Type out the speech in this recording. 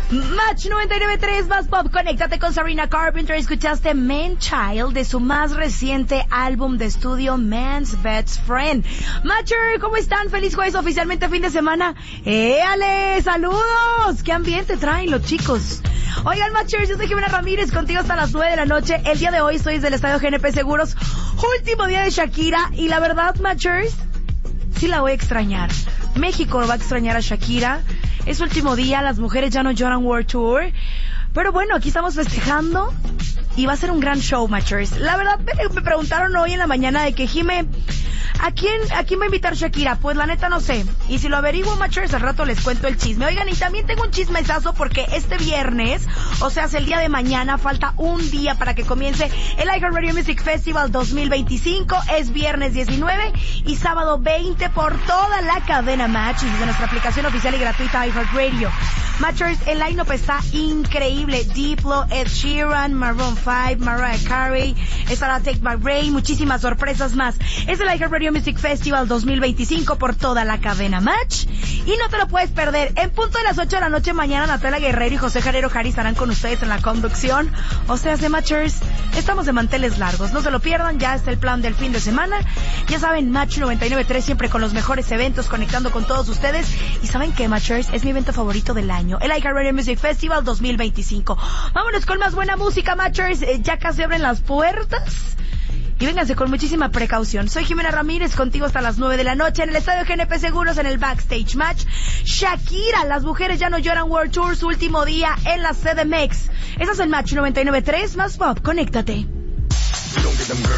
Match 99.3 más pop. Conéctate con Sabrina Carpenter. Escuchaste Man Child de su más reciente álbum de estudio Man's Best Friend. Matcher, ¿cómo están? Feliz jueves, oficialmente fin de semana. ¡Ale! ¡Saludos! ¿Qué ambiente traen los chicos? Oigan, Matchers, yo soy Jimena Ramírez, contigo hasta las 9 de la noche. El día de hoy estoy desde el estadio GNP Seguros. Último día de Shakira. Y la verdad, Matchers, sí la voy a extrañar. México va a extrañar a Shakira. Es último día, las mujeres ya no lloran World Tour. Pero bueno, aquí estamos festejando y va a ser un gran show, Matchers. La verdad, me preguntaron hoy en la mañana de que, Jime, ¿a quién va a invitar Shakira? Pues la neta no sé. Y si lo averiguo, Matchers, al rato les cuento el chisme. Oigan, y también tengo un chismesazo porque este viernes, o sea, el día de mañana, falta un día para que comience el iHeartRadio Music Festival 2025. Es viernes 19 y sábado 20 por toda la cadena Match y desde nuestra aplicación oficial y gratuita iHeartRadio. Matchers, el line-up está increíble. Diplo, Ed Sheeran, Maroon 5, Mariah Carey, estará Take My Breath, muchísimas sorpresas más. Es el iHeartRadio Music Festival 2025 por toda la cadena Match y no te lo puedes perder. En punto de las 8 de la noche mañana, Natalia Guerrero y José Jarero Jari estarán con ustedes en la conducción. O sea, Matchers, estamos de manteles largos, no se lo pierdan, ya está el plan del fin de semana. Ya saben, Match 99.3 siempre con los mejores eventos, conectando con todos ustedes. Y ¿saben qué, Matchers? Es mi evento favorito del año, el iHeartRadio Music Festival 2025. Vámonos con más buena música, Matchers. Ya casi abren las puertas. Y vénganse con muchísima precaución. Soy Jimena Ramírez, contigo hasta las 9 de la noche en el estadio GNP Seguros, en el Backstage Match. Shakira, las mujeres ya no lloran World Tour, su último día en la CDMX. Eso es el Match 99.3 más pop. Conéctate.